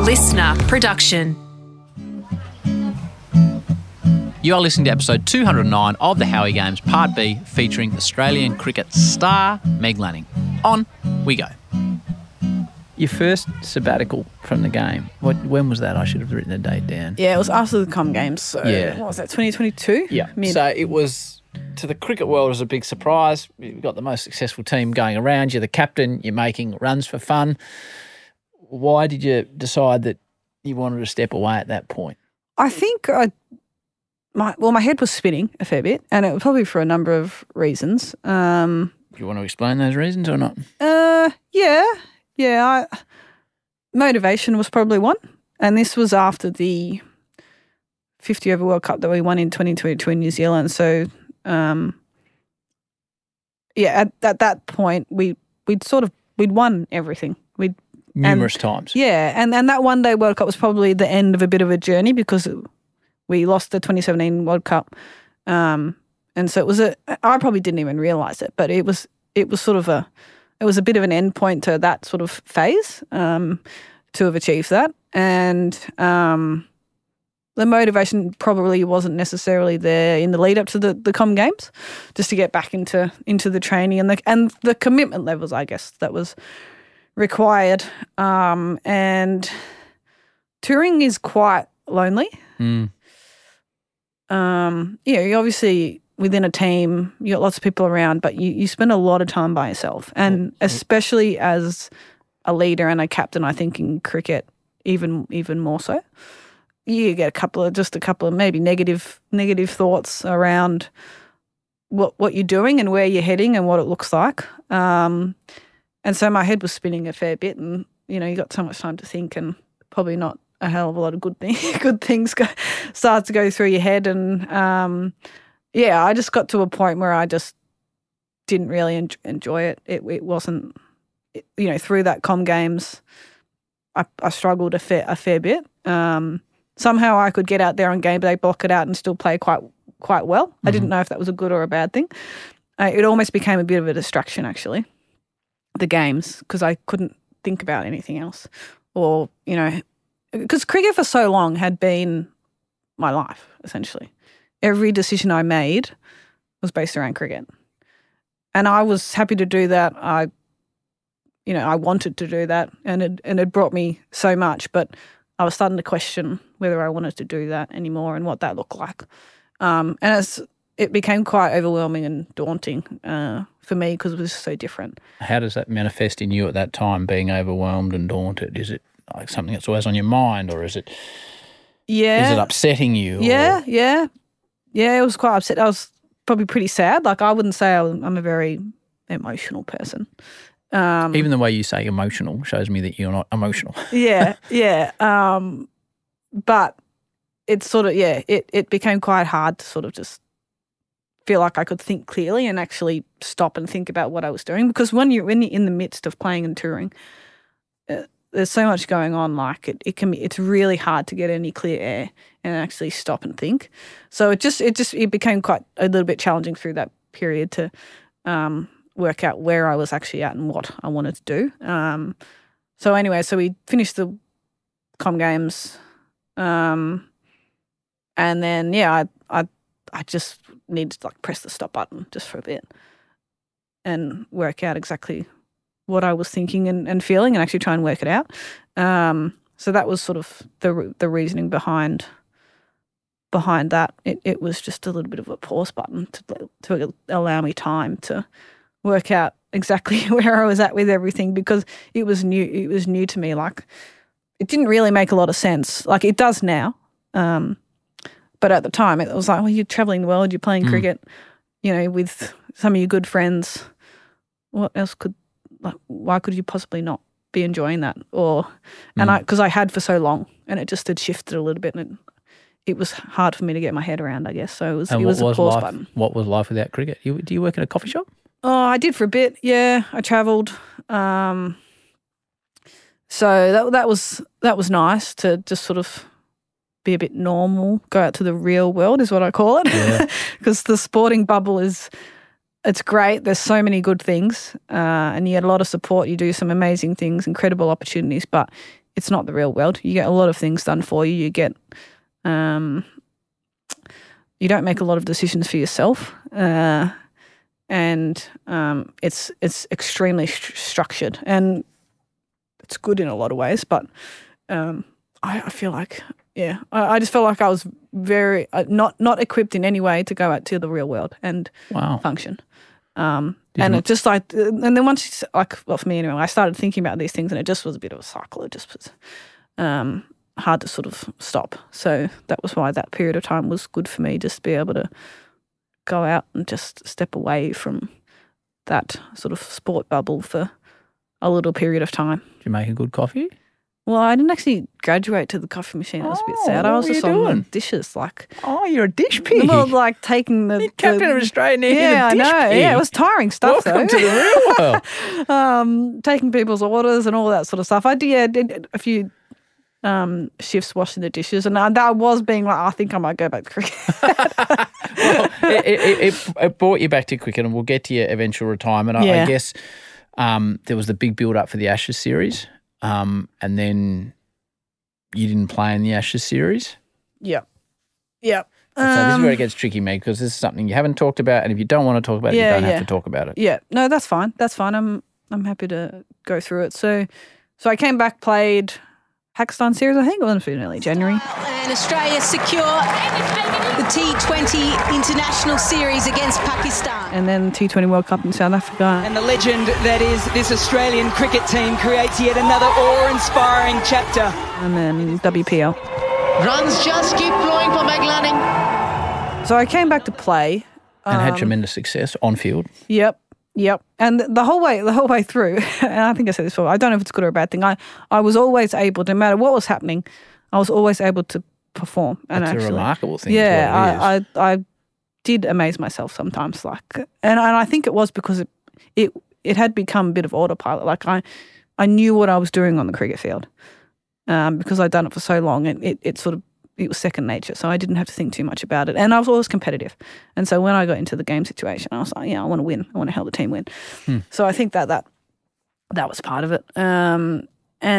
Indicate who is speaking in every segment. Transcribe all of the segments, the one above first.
Speaker 1: listener production.
Speaker 2: You are listening to episode 209 of the Howie Games, Part B, featuring Australian cricket star Meg Lanning. On we go. Your first sabbatical from the game, when was that? I should have written the date down.
Speaker 3: Yeah, it was after the Com Games. So
Speaker 2: Yeah.
Speaker 3: what was that, 2022?
Speaker 2: Yeah.
Speaker 3: Mid.
Speaker 2: So it was, to the cricket world, it was a big surprise. You've got the most successful team going around. You're the captain. You're making runs for fun. Why did you decide that you wanted to step away at that point?
Speaker 3: I think my head was spinning a fair bit, and it was probably for a number of reasons.
Speaker 2: Do you want to explain those reasons or not?
Speaker 3: Yeah. Motivation was probably one, and this was after the 50 over World Cup that we won in 2022 in New Zealand. So, at that point we'd won everything.
Speaker 2: Numerous times.
Speaker 3: Yeah, and that one day World Cup was probably the end of a bit of a journey because we lost the 2017 World Cup, and so it was I probably didn't even realise it, but it was sort of a bit of an end point to that sort of phase to have achieved that, and the motivation probably wasn't necessarily there in the lead up to the Com Games, just to get back into the training and the commitment levels, I guess, that was required. And touring is quite lonely. You're obviously within a team, you got lots of people around, but you spend a lot of time by yourself. And especially as a leader and a captain, I think in cricket, even more so. You get a couple of maybe negative thoughts around what you're doing and where you're heading and what it looks like. And so my head was spinning a fair bit, and you got so much time to think, and probably not a hell of a lot of good things start to go through your head. And I just got to a point where I just didn't really enjoy it. It wasn't, through that Com Games, I struggled a fair bit. Somehow I could get out there on game day, block it out, and still play quite well. Mm-hmm. I didn't know if that was a good or a bad thing. It almost became a bit of a distraction, actually, the games, because I couldn't think about anything else. Or, because cricket for so long had been my life, essentially. Every decision I made was based around cricket. And I was happy to do that. I wanted to do that, and it brought me so much, but I was starting to question whether I wanted to do that anymore and what that looked like. And it became quite overwhelming and daunting for me because it was so different.
Speaker 2: How does that manifest in you at that time, being overwhelmed and daunted? Is it like something that's always on your mind, or is it upsetting you?
Speaker 3: Yeah, it was quite upset. I was probably pretty sad. Like, I wouldn't say I'm a very emotional person.
Speaker 2: Even the way you say emotional shows me that you're not emotional.
Speaker 3: Yeah. But it's sort of, it became quite hard to sort of just feel like I could think clearly and actually stop and think about what I was doing. Because when you're in the midst of playing and touring, there's so much going on. Like, it's really hard to get any clear air and actually stop and think. So it became quite a little bit challenging through that period to work out where I was actually at and what I wanted to do. So we finished the Com Games, and then I just needed to press the stop button just for a bit and work out exactly what I was thinking and feeling, and actually try and work it out. So that was sort of the reasoning behind that. It was just a little bit of a pause button to allow me time to work out exactly where I was at with everything, because it was new. It was new to me. Like, it didn't really make a lot of sense. Like, it does now. But at the time, it was like, well, you're traveling the world, you're playing cricket, with some of your good friends. What else why could you possibly not be enjoying that? Because I had for so long, and it just had shifted a little bit, and it was hard for me to get my head around, I guess. So it was a pause button.
Speaker 2: What was life without cricket? Do you work in a coffee shop?
Speaker 3: Oh, I did for a bit. Yeah, I travelled. So that was nice to just sort of be a bit normal, go out to the real world is what I call it, because the sporting bubble it's great. There's so many good things, and you get a lot of support. You do some amazing things, incredible opportunities, but it's not the real world. You get a lot of things done for you. You get you don't make a lot of decisions for yourself, and it's extremely structured, and it's good in a lot of ways. But I feel like, I just felt like I was very not equipped in any way to go out to the real world and function. And it just like, and then once for me anyway, I started thinking about these things, and it just was a bit of a cycle. It just was hard to sort of stop. So that was why that period of time was good for me, just to be able to go out and just step away from that sort of sport bubble for a little period of time.
Speaker 2: Did you make a good coffee?
Speaker 3: Well, I didn't actually graduate to the coffee machine. I was a bit sad. I was just on the dishes,
Speaker 2: you're a dish pig.
Speaker 3: Well, like taking the
Speaker 2: captain of Australia.
Speaker 3: Yeah, I know. Pig. Yeah, it was tiring stuff.
Speaker 2: Welcome to the real world.
Speaker 3: Taking people's orders and all that sort of stuff. I did a few shifts washing the dishes, and that was being like, I think I might go back to cricket.
Speaker 2: Well, it brought you back to cricket, and we'll get to your eventual retirement. I guess there was the big build-up for the Ashes series. And then you didn't play in the Ashes series?
Speaker 3: Yeah.
Speaker 2: So this is where it gets tricky, Meg, because this is something you haven't talked about, and if you don't want to talk about it, you don't have to talk about it.
Speaker 3: Yeah. No, that's fine. I'm happy to go through it. So I came back, played Pakistan series, I think it was in early January.
Speaker 1: And Australia secure the T20 International Series against Pakistan.
Speaker 3: And then T20 World Cup in South Africa.
Speaker 4: And the legend that is this Australian cricket team creates yet another awe-inspiring chapter.
Speaker 3: And then WPL.
Speaker 5: Runs just keep flowing for Meg Lanning.
Speaker 3: So I came back to play.
Speaker 2: And had tremendous success on field.
Speaker 3: Yep. And the whole way through, and I think I said this before, I don't know if it's good or a bad thing. I was always able to, no matter what was happening, I was always able to perform. And
Speaker 2: That's
Speaker 3: actually,
Speaker 2: a remarkable thing.
Speaker 3: Yeah, I did amaze myself sometimes. And I think it was because it had become a bit of autopilot. Like I knew what I was doing on the cricket field because I'd done it for so long, and it was second nature, so I didn't have to think too much about it. And I was always competitive. And so when I got into the game situation, I was like, I want to win. I want to help the team win. So I think that was part of it. And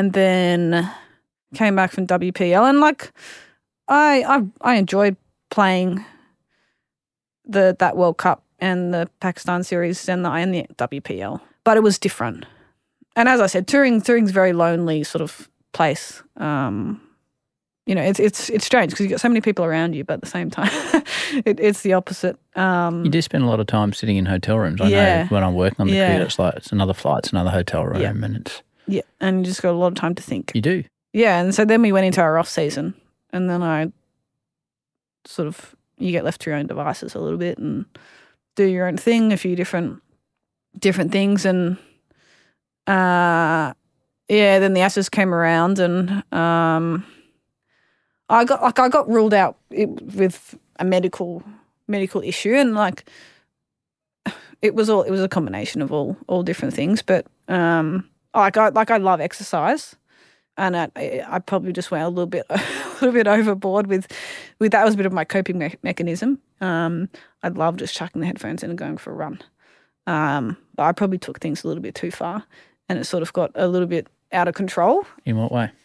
Speaker 3: then came back from WPL, and I enjoyed playing that World Cup and the Pakistan series and the WPL. But it was different. And as I said, touring's a very lonely sort of place. It's strange because you've got so many people around you, but at the same time, it's the opposite.
Speaker 2: You do spend a lot of time sitting in hotel rooms. I know when I'm working on the cricket, it's like it's another flight, it's another hotel room, and it's
Speaker 3: and you just got a lot of time to think.
Speaker 2: You do,
Speaker 3: and so then we went into our off season, and then I you get left to your own devices a little bit and do your own thing, a few different things, and then the Ashes came around, and I got ruled out with a medical issue, and it was a combination of all different things. But I love exercise, and I probably just went a little bit overboard with that. Was a bit of my coping mechanism. I love just chucking the headphones in and going for a run. But I probably took things a little bit too far, and it sort of got a little bit out of control.
Speaker 2: In what way?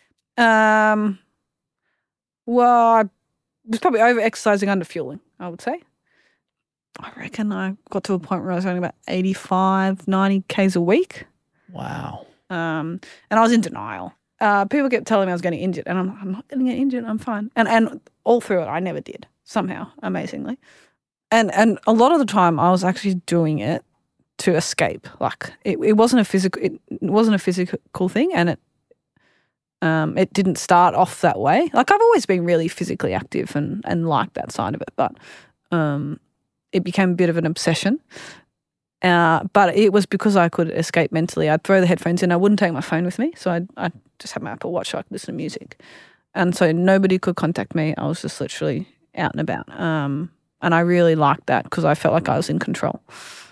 Speaker 3: Well, I was probably over-exercising, under-fueling, I would say. I reckon I got to a point where I was only about 85, 90 Ks a week.
Speaker 2: Wow.
Speaker 3: And I was in denial. People kept telling me I was getting injured, and I'm not going to get injured, I'm fine. And all through it, I never did, somehow, amazingly. And a lot of the time, I was actually doing it to escape. It wasn't a physical thing, and it didn't start off that way. I've always been really physically active and liked that side of it, but it became a bit of an obsession. But it was because I could escape mentally. I'd throw the headphones in. I wouldn't take my phone with me, so I'd just have my Apple Watch so I could listen to music. And so nobody could contact me. I was just literally out and about. And I really liked that because I felt like I was in control.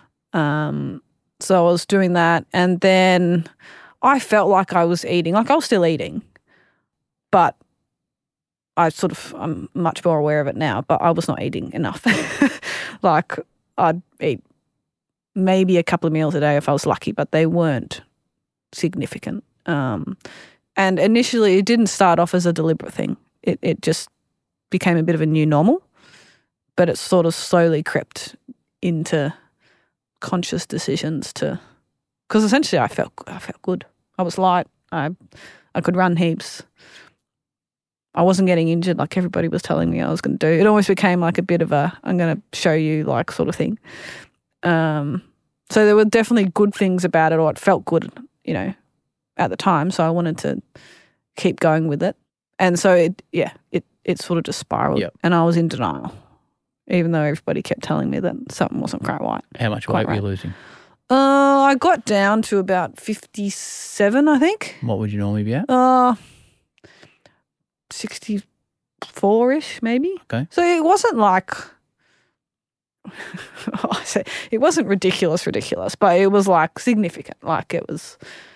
Speaker 3: So I was doing that, and then I felt like I was eating. I was still eating, but I'm much more aware of it now, but I was not eating enough. I'd eat maybe a couple of meals a day if I was lucky, but they weren't significant. And And initially it didn't start off as a deliberate thing. It just became a bit of a new normal, but it sort of slowly crept into conscious decisions because essentially I felt good. I was light. I could run heaps. I wasn't getting injured like everybody was telling me I was going to do. It almost became like a bit of a I'm going to show you like sort of thing. So there were definitely good things about it, or it felt good, at the time. So I wanted to keep going with it. And so it sort of just spiraled.
Speaker 2: Yep.
Speaker 3: And I was in denial, even though everybody kept telling me that something wasn't quite right.
Speaker 2: How much weight were you losing?
Speaker 3: I got down to about 57, I think.
Speaker 2: What would you normally be at?
Speaker 3: 64-ish maybe.
Speaker 2: Okay.
Speaker 3: So it wasn't like it wasn't ridiculous, but it was like significant. Like it was,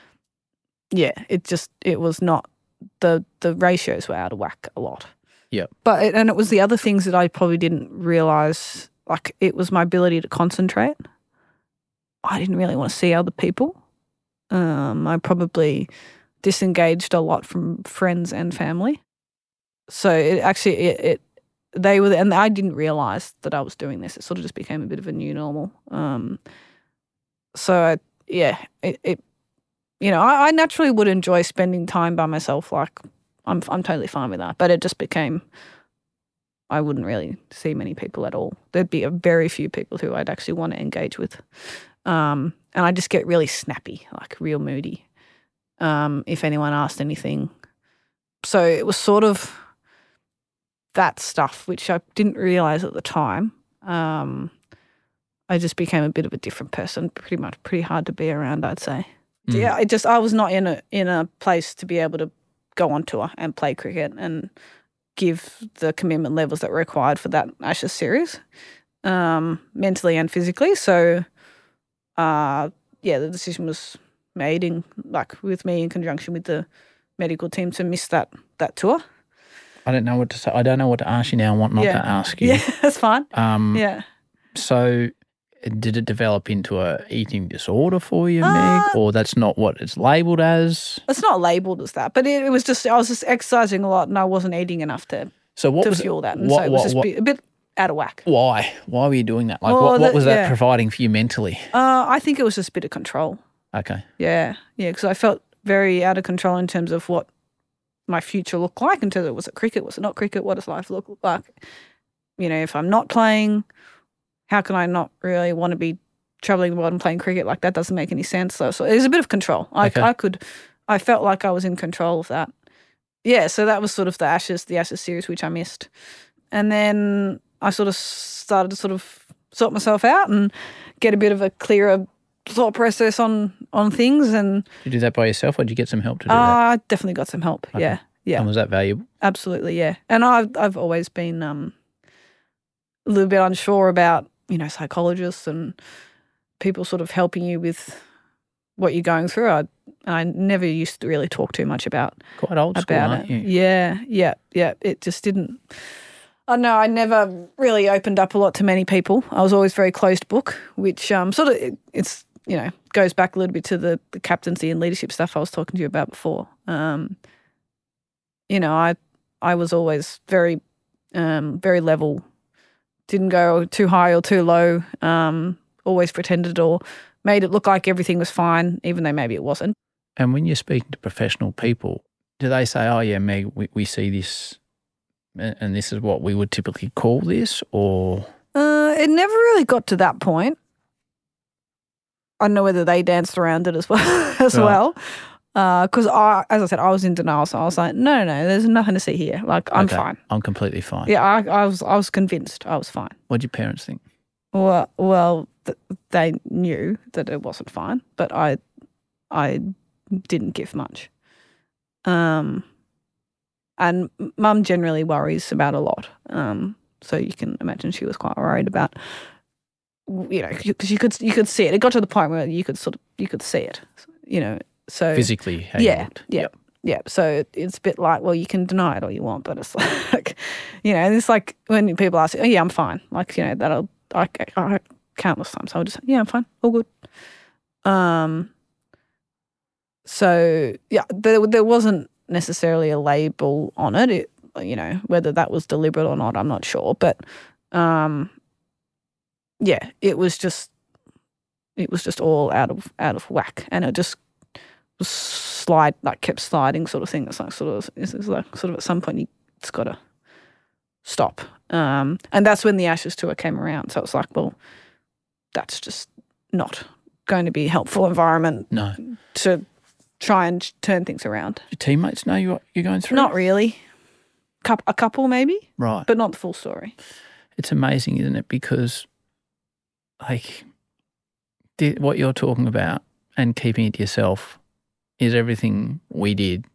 Speaker 3: it was not, the ratios were out of whack a lot.
Speaker 2: Yeah.
Speaker 3: But it was the other things that I probably didn't realise, like it was my ability to concentrate. I didn't really want to see other people. I probably disengaged a lot from friends and family. So they were, and I didn't realise that I was doing this. It sort of just became a bit of a new normal. I naturally would enjoy spending time by myself. Like I'm totally fine with that. But it just became, I wouldn't really see many people at all. There'd be a very few people who I'd actually want to engage with. And I just get really snappy, like real moody, if anyone asked anything. So it was sort of that stuff, which I didn't realise at the time. I just became a bit of a different person, pretty hard to be around, I'd say. Mm. Yeah, I was not in a place to be able to go on tour and play cricket and give the commitment levels that were required for that Ashes series, mentally and physically. So, the decision was made with me in conjunction with the medical team to miss that tour.
Speaker 2: I don't know what to say. I don't know what to ask you now and what not to ask you.
Speaker 3: Yeah, that's fine.
Speaker 2: So did it develop into a eating disorder for you, Meg, or that's not what it's labelled as? It's
Speaker 3: not labelled as that, but it was just, I was just exercising a lot and I wasn't eating enough to fuel that. And so it was just a bit out of whack.
Speaker 2: Why? Why were you doing that? Like, what was that providing for you mentally?
Speaker 3: I think it was just a bit of control.
Speaker 2: Okay.
Speaker 3: Yeah, because I felt very out of control in terms of what my future looked like, in terms of was it cricket, was it not cricket, what does life look like? If I'm not playing, how can I not really want to be travelling the world and playing cricket? Like, that doesn't make any sense. So it was a bit of control. I felt like I was in control of that. Yeah, so that was sort of the Ashes series, which I missed. And then I sort of started to sort of sort myself out and get a bit of a clearer thought process on things. And
Speaker 2: did you do that by yourself, or did you get some help to do that?
Speaker 3: I definitely got some help. Okay. Yeah.
Speaker 2: And was that valuable?
Speaker 3: Absolutely, yeah. And I've always been a little bit unsure about psychologists and people sort of helping you with what you're going through. I never used to really talk too much about
Speaker 2: quite old school, aren't you?
Speaker 3: Yeah. It just didn't. I know I never really opened up a lot to many people. I was always very closed book, which it's goes back a little bit to the captaincy and leadership stuff I was talking to you about before. I was always very, very level. Didn't go too high or too low. Always pretended or made it look like everything was fine, even though maybe it wasn't.
Speaker 2: And when you're speaking to professional people, do they say, "Oh yeah, Meg, we see this, and this is what we would typically call this," or?
Speaker 3: It never really got to that point. I don't know whether they danced around it as well. Because as I said, I was in denial, so I was like, no, there's nothing to see here. Like, I'm fine.
Speaker 2: I'm completely fine.
Speaker 3: Yeah, I was convinced I was fine.
Speaker 2: What did your parents think?
Speaker 3: Well, they knew that it wasn't fine, but I didn't give much. And Mum generally worries about a lot. So you can imagine she was quite worried about, because you could see it. It got to the point where you could see it, So
Speaker 2: physically, how you looked.
Speaker 3: Yeah. So it's a bit like, well, you can deny it all you want, but it's like, it's like when people ask, "Oh yeah, I'm fine." Like, I countless times I'll just say, "Yeah, I'm fine, all good." So yeah, there wasn't necessarily a label on it. It, you know, whether that was deliberate or not, I'm not sure. But yeah, it was just all out of whack, and it just was kept sliding, sort of thing. It's like sort of at some point it's got to stop. And that's when the Ashes tour came around. So it's like, well, that's just not going to be a helpful environment.
Speaker 2: No.
Speaker 3: To try and turn things around.
Speaker 2: Your teammates know you're going through?
Speaker 3: Not really. A couple maybe.
Speaker 2: Right.
Speaker 3: But not the full story.
Speaker 2: It's amazing, isn't it? Because like what you're talking about and keeping it to yourself is everything we did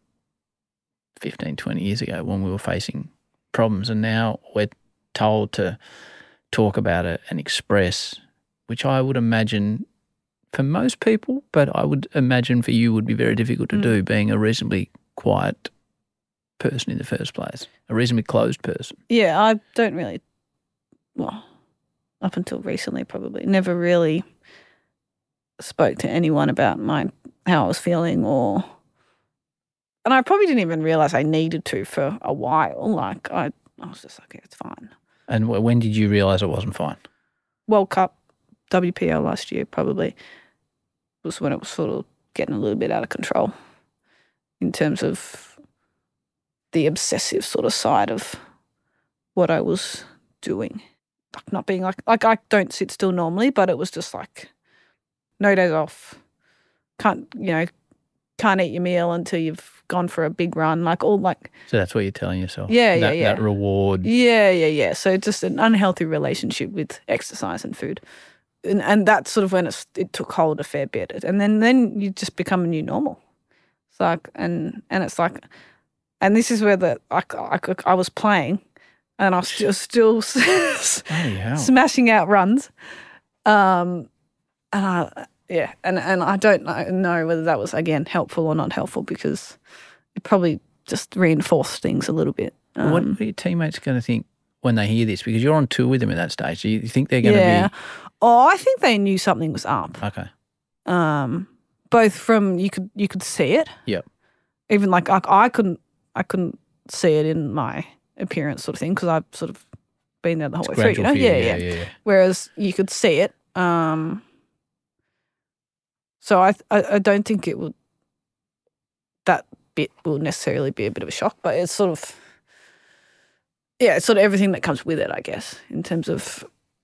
Speaker 2: 15, 20 years ago when we were facing problems, and now we're told to talk about it and express, which I would imagine for most people, but I would imagine for you would be very difficult to do, being a reasonably quiet person in the first place, a reasonably closed person.
Speaker 3: Yeah, I don't really, well, up until recently probably, never really spoke to anyone about how I was feeling, and I probably didn't even realise I needed to for a while. Like I was just like, yeah, it's fine.
Speaker 2: And when did you realise it wasn't fine?
Speaker 3: World Cup, WPL last year probably was when it was sort of getting a little bit out of control in terms of the obsessive sort of side of what I was doing. Like not being like I don't sit still normally, but it was just like no days off. Can't eat your meal until you've gone for a big run.
Speaker 2: So that's what you're telling yourself.
Speaker 3: Yeah.
Speaker 2: That reward.
Speaker 3: Yeah. So just an unhealthy relationship with exercise and food. And that's sort of when it took hold a fair bit. And then you just become a new normal. It's like, and it's like, and this is where I was playing and I was still smashing out runs. And I don't know whether that was, again, helpful or not helpful, because it probably just reinforced things a little bit.
Speaker 2: What are your teammates going to think when they hear this? Because you're on tour with them at that stage. Do you think they're going to be...
Speaker 3: Oh, I think they knew something was up.
Speaker 2: Okay.
Speaker 3: Both from you could see it.
Speaker 2: Yep.
Speaker 3: Even like I couldn't see it in my appearance, sort of thing, because I've sort of been there the whole way through. You know? Yeah. Whereas you could see it. So I don't think it would. That bit will necessarily be a bit of a shock, but it's sort of. Yeah, it's sort of everything that comes with it, I guess, in terms of.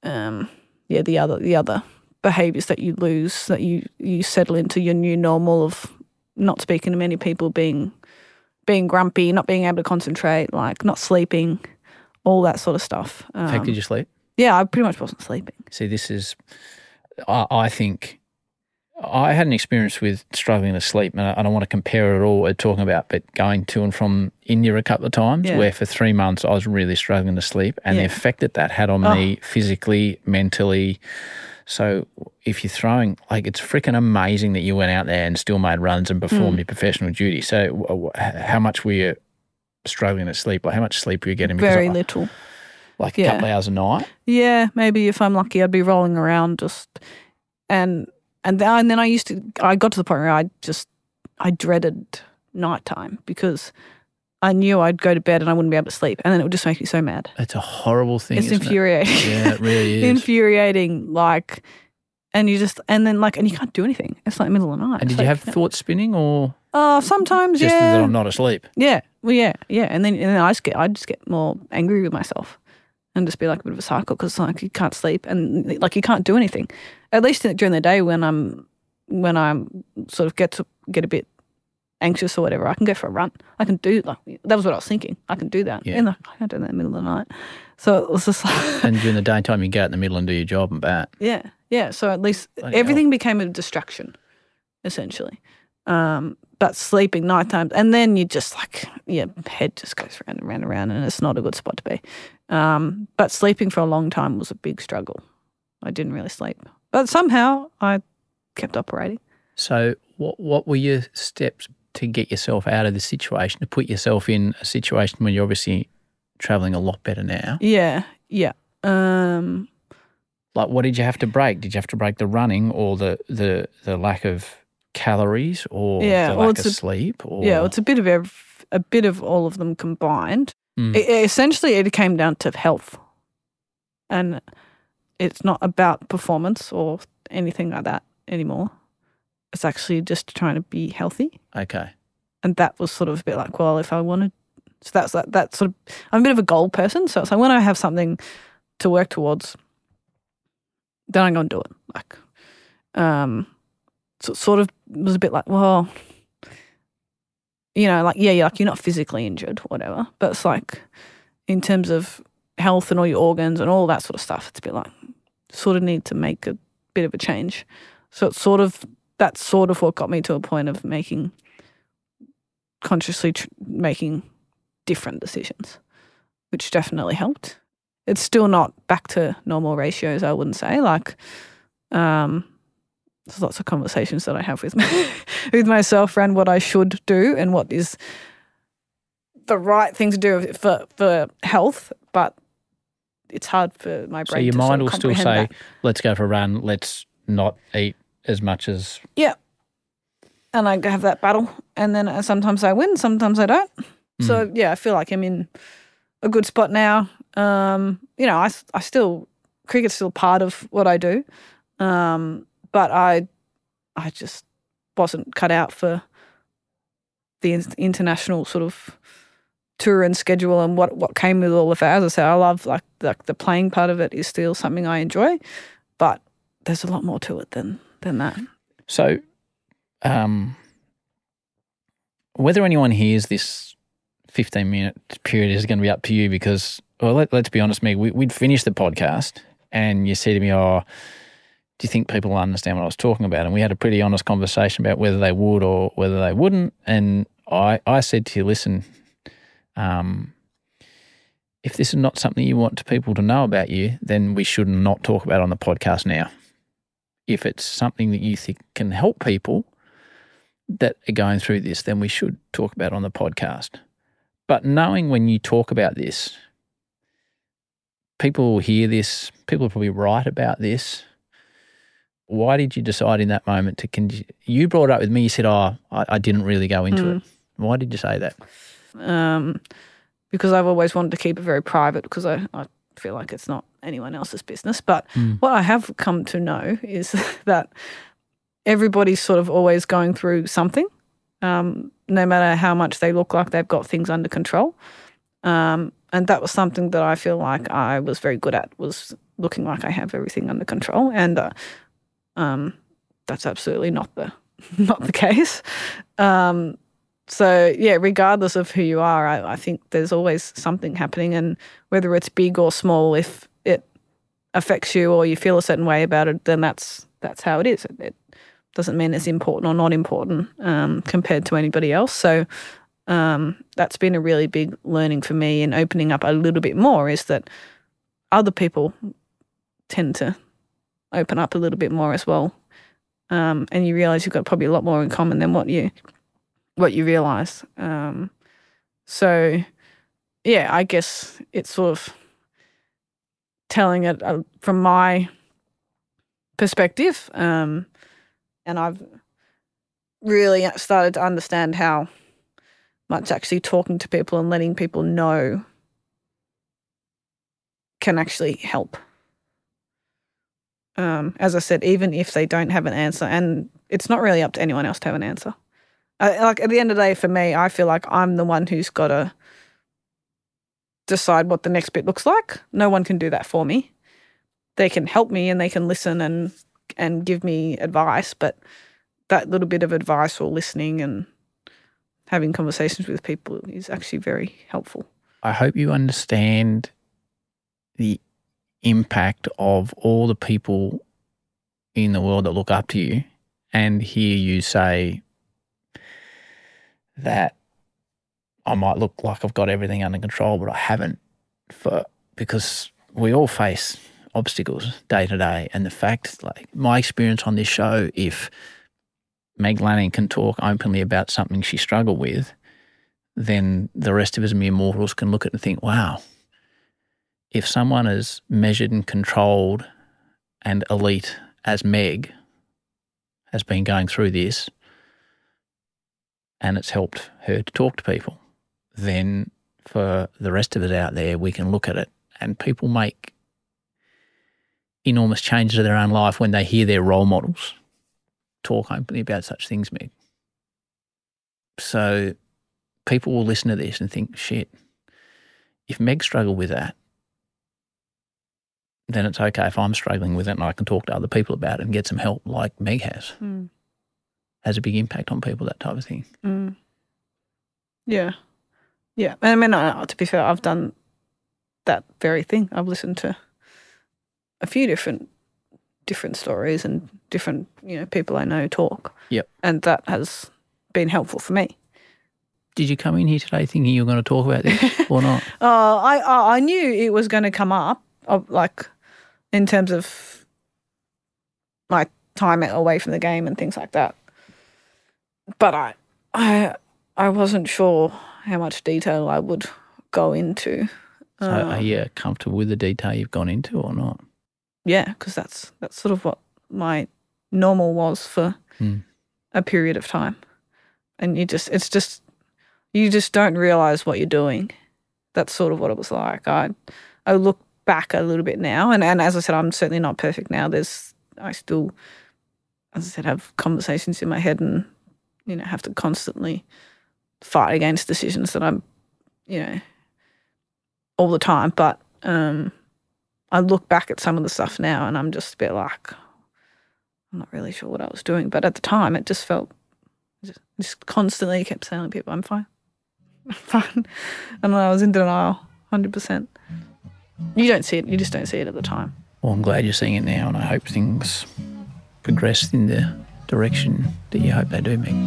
Speaker 3: The other behaviours that you lose, that you settle into your new normal of not speaking to many people, being grumpy, not being able to concentrate, like not sleeping, all that sort of stuff.
Speaker 2: Affected your sleep?
Speaker 3: Yeah, I pretty much wasn't sleeping.
Speaker 2: See, this is, I think, I had an experience with struggling to sleep, and I don't want to compare it at all at talking about, but going to and from India a couple of times, where for 3 months I was really struggling to sleep, and the effect that had on me physically, mentally. So if you're throwing, like, it's freaking amazing that you went out there and still made runs and performed your professional duty. So how much were you struggling to sleep? Like, how much sleep were you getting?
Speaker 3: Very little.
Speaker 2: Like a couple of hours a night?
Speaker 3: Yeah, maybe if I'm lucky, I'd be rolling around just and then I got to the point where I dreaded nighttime, because I knew I'd go to bed and I wouldn't be able to sleep, and then it would just make me so mad.
Speaker 2: It's a horrible thing.
Speaker 3: It's infuriating.
Speaker 2: Yeah, it really is.
Speaker 3: Infuriating, like, and you can't do anything. It's like middle of the night.
Speaker 2: And did you have thoughts spinning, or?
Speaker 3: Sometimes,
Speaker 2: just that I'm not asleep.
Speaker 3: Yeah, well, yeah. And then I just get more angry with myself. And just be like a bit of a cycle, because like you can't sleep and like you can't do anything. At least during the day when I'm sort of get a bit anxious or whatever, I can go for a run. I can do that was what I was thinking. I can do that.
Speaker 2: Yeah.
Speaker 3: I can't do that in the middle of the night. So it was just like
Speaker 2: and during the daytime you go out in the middle and do your job and back.
Speaker 3: Yeah. So at least everything became a distraction, essentially. But sleeping nighttime, and then you just like your head just goes round and round and round, and it's not a good spot to be. But sleeping for a long time was a big struggle. I didn't really sleep, but somehow I kept operating.
Speaker 2: So what were your steps to get yourself out of the situation, to put yourself in a situation where you're obviously travelling a lot better now?
Speaker 3: Yeah.
Speaker 2: Like, what did you have to break? Did you have to break the running, or the lack of calories, or the lack of sleep? Or...
Speaker 3: Yeah, it's a bit of a bit of all of them combined. Essentially, it came down to health. And it's not about performance or anything like that anymore. It's actually just trying to be healthy.
Speaker 2: Okay.
Speaker 3: And that was sort of a bit like, well, if I wanted, so that's that sort of, I'm a bit of a goal person. So it's like when I have something to work towards, then I'm going to do it. Like, so it sort of was a bit like, well, you know, like, yeah, like you're not physically injured, whatever. But it's like in terms of health and all your organs and all that sort of stuff, it's a bit like, sort of need to make a bit of a change. So it's sort of, that's sort of what got me to a point of consciously making different decisions, which definitely helped. It's still not back to normal ratios, I wouldn't say. Like, there's lots of conversations that I have with with myself around what I should do and what is the right thing to do for health, but it's hard for my brain to
Speaker 2: So your mind will still say,
Speaker 3: that.
Speaker 2: let's go for a run, let's not eat as much as...
Speaker 3: Yeah. And I have that battle. And then sometimes I win, sometimes I don't. So, yeah, I feel like I'm in a good spot now. You know, I still, cricket's still part of what I do. But I just wasn't cut out for the international sort of tour and schedule and what came with all of that. As I said, I love like the playing part of it is still something I enjoy, but there's a lot more to it than that.
Speaker 2: So whether anyone hears this 15-minute period is going to be up to you because, well, let's be honest, Meg, we'd finished the podcast and you said to me, oh, do you think people will understand what I was talking about? And we had a pretty honest conversation about whether they would or whether they wouldn't. And I said to you, listen, if this is not something you want people to know about you, then we should not talk about it on the podcast now. If it's something that you think can help people that are going through this, then we should talk about it on the podcast. But knowing when you talk about this, people will hear this, people will probably write about this. Why did you decide in that moment to continue? You brought it up with me, you said, I didn't really go into it. Why did you say that?
Speaker 3: Because I've always wanted to keep it very private because I feel like it's not anyone else's business. But what I have come to know is that everybody's sort of always going through something, no matter how much they look like they've got things under control. And that was something that I feel like I was very good at, was looking like I have everything under control. And that's absolutely not the case. So, yeah, regardless of who you are, I think there's always something happening, and whether it's big or small, if it affects you or you feel a certain way about it, then that's how it is. It doesn't mean it's important or not important compared to anybody else. So that's been a really big learning for me, and opening up a little bit more is that other people tend to open up a little bit more as well. And you realise you've got probably a lot more in common than what you realise. So, yeah, I guess it's sort of telling it from my perspective. And I've really started to understand how much actually talking to people and letting people know can actually help. As I said, even if they don't have an answer, and it's not really up to anyone else to have an answer. Like at the end of the day, for me, I feel like I'm the one who's got to decide what the next bit looks like. No one can do that for me. They can help me and they can listen and give me advice, but that little bit of advice or listening and having conversations with people is actually very helpful.
Speaker 2: I hope you understand the impact of all the people in the world that look up to you and hear you say that I might look like I've got everything under control, but I haven't, because we all face obstacles day to day. And the fact, like my experience on this show, if Meg Lanning can talk openly about something she struggled with, then the rest of us mere mortals can look at it and think, wow, if someone as measured and controlled and elite as Meg has been going through this and it's helped her to talk to people, then for the rest of us out there, we can look at it and people make enormous changes to their own life when they hear their role models talk openly about such things, Meg. So people will listen to this and think, shit, if Meg struggled with that, then it's okay if I'm struggling with it and I can talk to other people about it and get some help like Meg has. Has a big impact on people, that type of thing.
Speaker 3: Yeah. Yeah. I mean, to be fair, I've done that very thing. I've listened to a few different stories and different, people I know talk.
Speaker 2: Yep.
Speaker 3: And that has been helpful for me.
Speaker 2: Did you come in here today thinking you were going to talk about this or not?
Speaker 3: I knew it was going to come up, like in terms of like time away from the game and things like that. But I wasn't sure how much detail I would go into.
Speaker 2: So are you comfortable with the detail you've gone into or not?
Speaker 3: Yeah, because that's sort of what my normal was for a period of time. And you just don't realise what you're doing. That's sort of what it was like. I look back a little bit now, and as I said, I'm certainly not perfect now. I still, as I said, have conversations in my head and, have to constantly fight against decisions that I'm, all the time. But I look back at some of the stuff now and I'm just a bit like, I'm not really sure what I was doing. But at the time, it just felt, just constantly kept telling people, I'm fine. I'm fine. And I was in denial, 100%. You don't see it. You just don't see it at the time.
Speaker 2: Well, I'm glad you're seeing it now, and I hope things progress in the direction that you hope they do, Meg.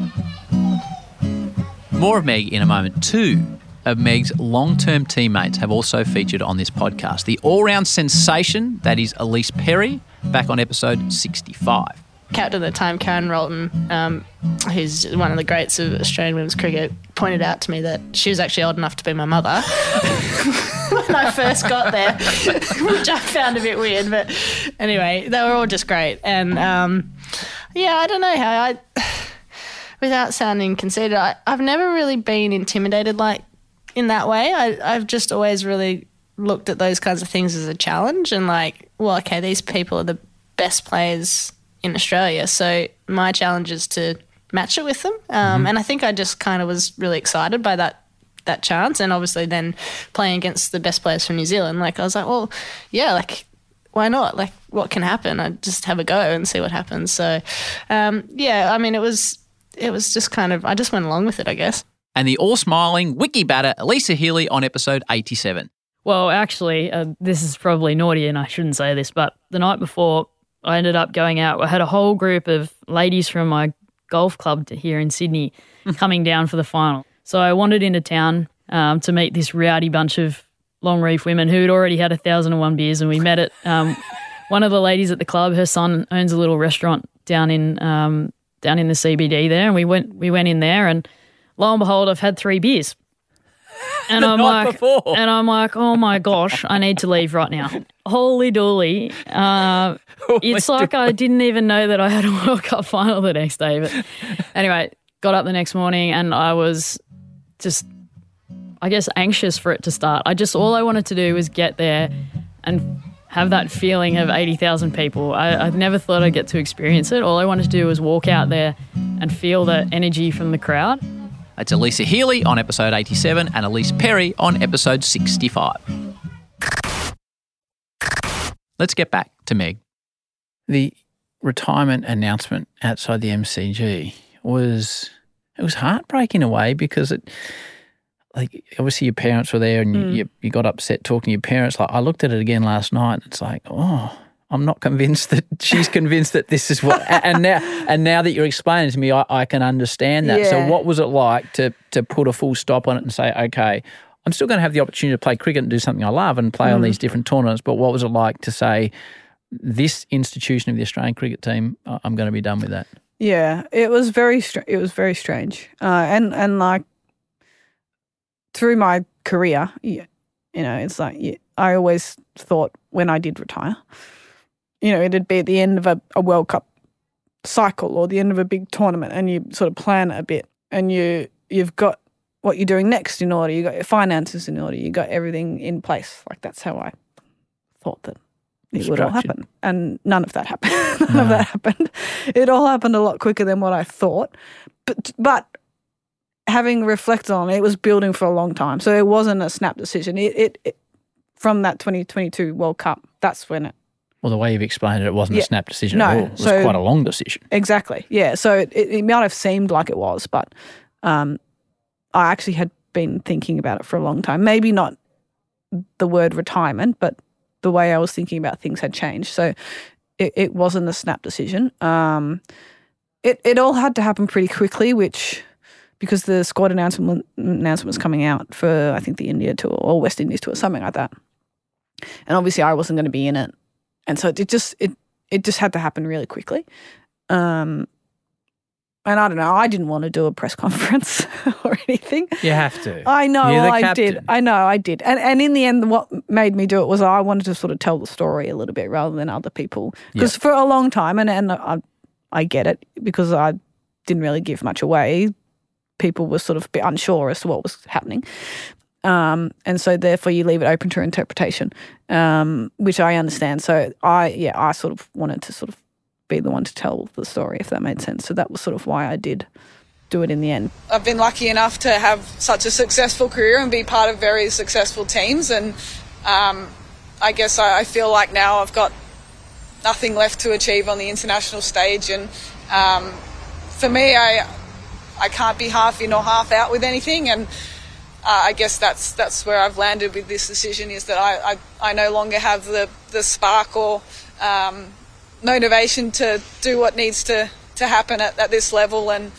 Speaker 2: More of Meg in a moment. 2 of Meg's long-term teammates have also featured on this podcast. The all-round sensation, that is Ellyse Perry, back on episode 65.
Speaker 6: Captain at the time, Karen Rolton, who's one of the greats of Australian women's cricket, pointed out to me that she was actually old enough to be my mother when I first got there, which I found a bit weird. But anyway, they were all just great. And, I don't know how without sounding conceited, I've never really been intimidated like in that way. I've just always really looked at those kinds of things as a challenge and like, well, okay, these people are the best players in Australia, so my challenge is to match it with them. And I think I just kind of was really excited by that chance, and obviously then playing against the best players from New Zealand, like I was like, well, yeah, like why not? Like what can happen? I just have a go and see what happens. So, I mean, it was just kind of, I just went along with it, I guess.
Speaker 2: And the all-smiling, wiki batter Alyssa Healy on episode 87.
Speaker 7: Well, actually, this is probably naughty and I shouldn't say this, but the night before I ended up going out, I had a whole group of ladies from my golf club here in Sydney coming down for the final. So I wandered into town to meet this rowdy bunch of Long Reef women who'd already had 1,001 beers, and we met at one of the ladies at the club. Her son owns a little restaurant down in the CBD there, and we went in there, and lo and behold, I've had 3 beers. And I'm like, oh my gosh, I need to leave right now. Holy dooly. It's like I didn't even know that I had a World Cup final the next day. But anyway, got up the next morning and I was just, I guess, anxious for it to start. All I wanted to do was get there and have that feeling of 80,000 people. I never thought I'd get to experience it. All I wanted to do was walk out there and feel the energy from the crowd.
Speaker 2: It's Alyssa Healy on episode 87 and Ellyse Perry on episode 65. Let's get back to Meg. The retirement announcement outside the MCG was heartbreaking in a way because obviously your parents were there and you got upset talking to your parents. Like I looked at it again last night and it's like, oh, I'm not convinced that she's convinced that this is what. And now that you're explaining to me, I can understand that. Yeah. So what was it like to put a full stop on it and say, okay, I'm still going to have the opportunity to play cricket and do something I love and play on these different tournaments, but what was it like to say, this institution of the Australian cricket team, I'm going to be done with that?
Speaker 3: Yeah, it was very strange. And like through my career, it's like I always thought when I did retire, it'd be at the end of a World Cup cycle or the end of a big tournament, and you sort of plan it a bit, and you've got what you're doing next in order. You got your finances in order. You got everything in place. Like that's how I thought that it would all happen. And none of that happened. None of that happened. It all happened a lot quicker than what I thought. But having reflected on it, it was building for a long time. So it wasn't a snap decision. It from that 2022 World Cup, that's when it.
Speaker 2: Well, the way you've explained it, it wasn't a snap decision at all. It was
Speaker 3: so,
Speaker 2: quite a long decision.
Speaker 3: Exactly. Yeah. So it might have seemed like it was, but I actually had been thinking about it for a long time. Maybe not the word retirement, but the way I was thinking about things had changed. So it wasn't a snap decision. It all had to happen pretty quickly, because the squad announcement was coming out for, I think, the India tour or West Indies tour, something like that. And obviously I wasn't going to be in it. And so it just had to happen really quickly. And I don't know, I didn't want to do a press conference or anything.
Speaker 2: You have to.
Speaker 3: I know,
Speaker 2: You're the
Speaker 3: I
Speaker 2: captain.
Speaker 3: did. I know, I did. And in the end, what made me do it was I wanted to sort of tell the story a little bit rather than other people. Because for a long time, and I get it, because I didn't really give much away, people were sort of a bit unsure as to what was happening. And so therefore you leave it open to interpretation, which I understand. So I sort of wanted to sort of be the one to tell the story, if that made sense. So that was sort of why I did do it in the end.
Speaker 8: I've been lucky enough to have such a successful career and be part of very successful teams, and I guess I feel like now I've got nothing left to achieve on the international stage, and for me I can't be half in or half out with anything, and I guess that's where I've landed with this decision, is that I no longer have the spark or motivation to do what needs to happen at this level, and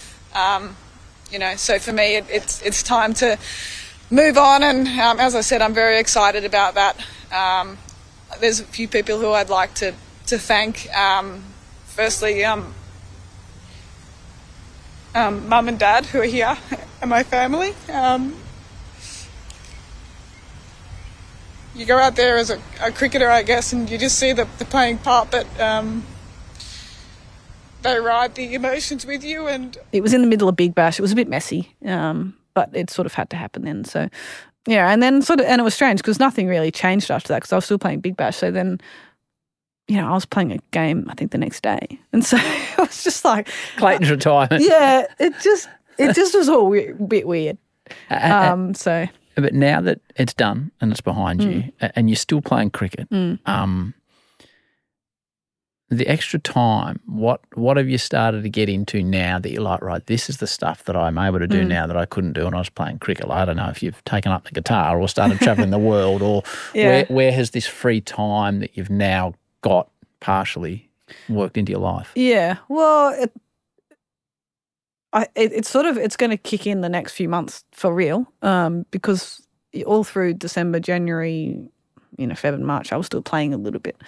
Speaker 8: so for me it's time to move on, and as I said, I'm very excited about that. There's a few people who I'd like to thank. Firstly, Mum and Dad, who are here, and my family. You go out there as a cricketer, I guess, and you just see the playing part, but they ride the emotions with you. And
Speaker 3: it was in the middle of Big Bash. It was a bit messy, but it sort of had to happen then. So, yeah, and then and it was strange because nothing really changed after that, because I was still playing Big Bash. So then, I was playing a game, I think, the next day. And so it was just like
Speaker 2: Clayton's retirement.
Speaker 3: Yeah, it just was all a bit weird. So.
Speaker 2: But now that it's done and it's behind you, and you're still playing cricket, the extra time, what have you started to get into now that you're like, right, this is the stuff that I'm able to do now that I couldn't do when I was playing cricket? Like, I don't know if you've taken up the guitar or started travelling the world, or where has this free time that you've now got partially worked into your life?
Speaker 3: Yeah, well, it's going to kick in the next few months for real, because all through December, January, Feb and March, I was still playing a little bit.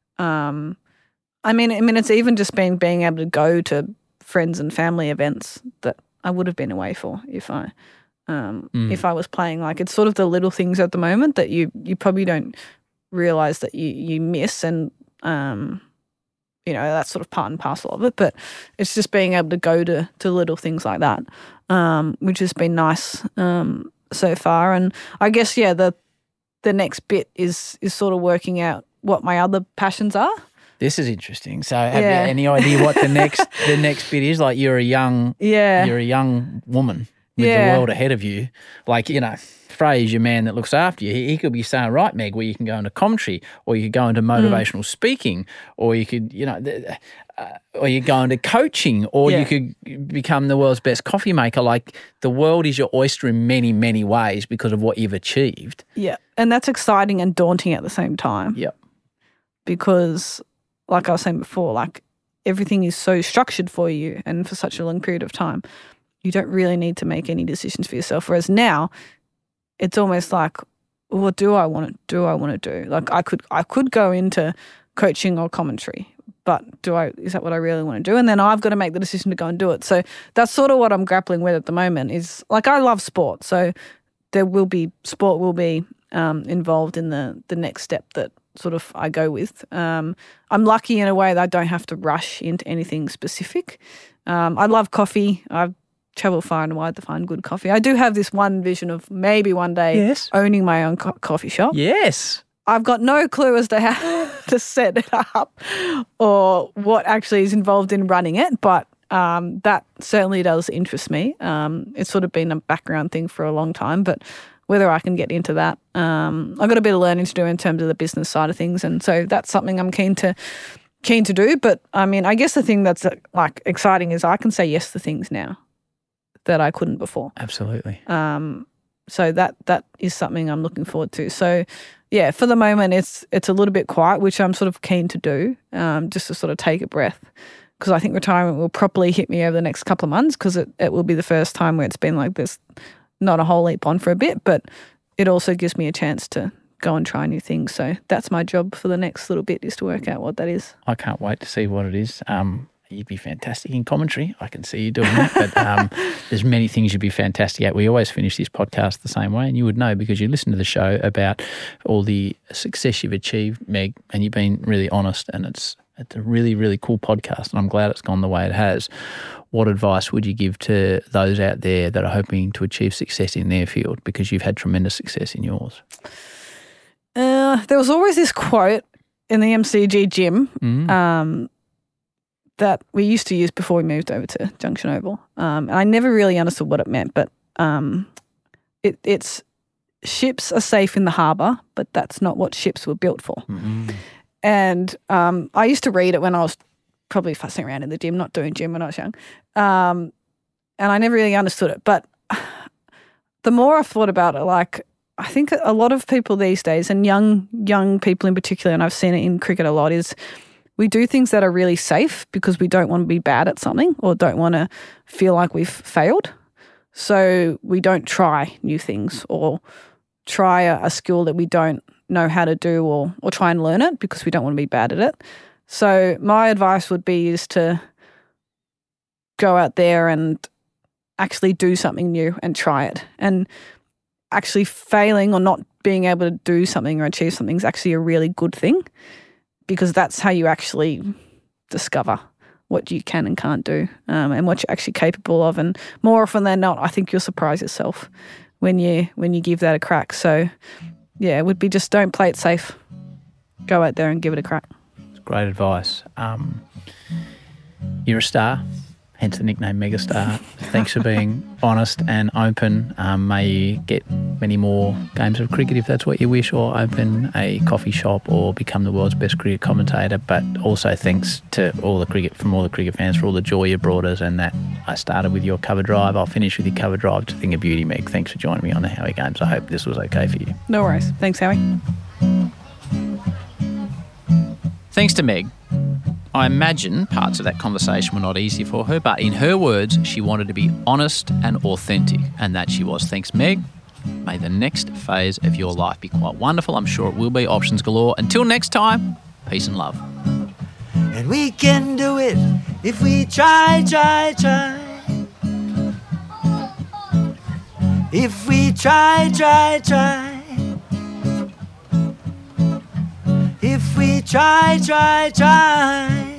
Speaker 3: I mean, it's even just being able to go to friends and family events that I would have been away for if I was playing. Like, it's sort of the little things at the moment that you probably don't realise that you miss, and that's sort of part and parcel of it. But it's just being able to go to little things like that, which has been nice so far. And I guess, the next bit is sort of working out what my other passions are.
Speaker 2: This is interesting. So have you any idea what the next bit is? Like, you're a young woman with the world ahead of you. Like, Frey's your man that looks after you. He could be saying, right, Meg, well, you can go into commentary, or you could go into motivational speaking, or you could, or you go into coaching, or you could become the world's best coffee maker. Like, the world is your oyster in many, many ways because of what you've achieved.
Speaker 3: Yeah, and that's exciting and daunting at the same time.
Speaker 2: Yep.
Speaker 3: Because, like I was saying before, like, everything is so structured for you and for such a long period of time, you don't really need to make any decisions for yourself. Whereas now, it's almost like, what do I want to do? Like, I could go into coaching or commentary, but is that what I really want to do? And then I've got to make the decision to go and do it. So that's sort of what I'm grappling with at the moment. Is, like, I love sport, so sport will be involved in the next step that sort of I go with. I'm lucky in a way that I don't have to rush into anything specific. I love coffee. I've travel far and wide to find good coffee. I do have this one vision of maybe one day owning my own coffee shop.
Speaker 2: Yes.
Speaker 3: I've got no clue as to how to set it up or what actually is involved in running it, but that certainly does interest me. It's sort of been a background thing for a long time, but whether I can get into that, I've got a bit of learning to do in terms of the business side of things, and so that's something I'm keen to do. But I mean, I guess the thing that's like exciting is I can say yes to things now that I couldn't before.
Speaker 2: Absolutely.
Speaker 3: So that is something I'm looking forward to. So yeah, for the moment it's a little bit quiet, which I'm sort of keen to do, just to sort of take a breath, because I think retirement will properly hit me over the next couple of months, because it will be the first time where it's been like this, not a whole heap on for a bit, but it also gives me a chance to go and try new things. So that's my job for the next little bit, is to work out what that is.
Speaker 2: I can't wait to see what it is. You'd be fantastic in commentary. I can see you doing that. But there's many things you'd be fantastic at. We always finish this podcast the same way, and you would know because you listen to the show about all the success you've achieved, Meg, and you've been really honest, and it's a really, really cool podcast, and I'm glad it's gone the way it has. What advice would you give to those out there that are hoping to achieve success in their field, because you've had tremendous success in yours?
Speaker 3: There was always this quote in the MCG gym that we used to use before we moved over to Junction Oval. And I never really understood what it meant, but it's ships are safe in the harbour, but that's not what ships were built for. Mm-hmm. And I used to read it when I was probably fussing around in the gym, not doing gym when I was young. And I never really understood it. But the more I've thought about it, like, I think a lot of people these days, and young people in particular, and I've seen it in cricket a lot, is we do things that are really safe because we don't want to be bad at something or don't want to feel like we've failed. So we don't try new things or try a skill that we don't know how to do or try and learn it because we don't want to be bad at it. So my advice would be is to go out there and actually do something new and try it. And actually failing or not being able to do something or achieve something is actually a really good thing, because that's how you actually discover what you can and can't do, and what you're actually capable of. And more often than not, I think you'll surprise yourself when you give that a crack. So yeah, it would be just don't play it safe. Go out there and give it a crack.
Speaker 2: It's great advice. You're a star, hence the nickname Megastar. Thanks for being honest and open. May you get many more games of cricket if that's what you wish, or open a coffee shop or become the world's best cricket commentator. But also thanks to all the cricket fans for all the joy you brought us, and that I started with your cover drive. I'll finish with your cover drive to Thing of Beauty, Meg. Thanks for joining me on the Howie Games. I hope this was okay for you.
Speaker 3: No worries. Thanks, Howie.
Speaker 2: Thanks to Meg. I imagine parts of that conversation were not easy for her, but in her words, she wanted to be honest and authentic, and that she was. Thanks, Meg. May the next phase of your life be quite wonderful. I'm sure it will be. Options galore. Until next time, peace and love.
Speaker 9: And we can do it if we try. If we try. If we try.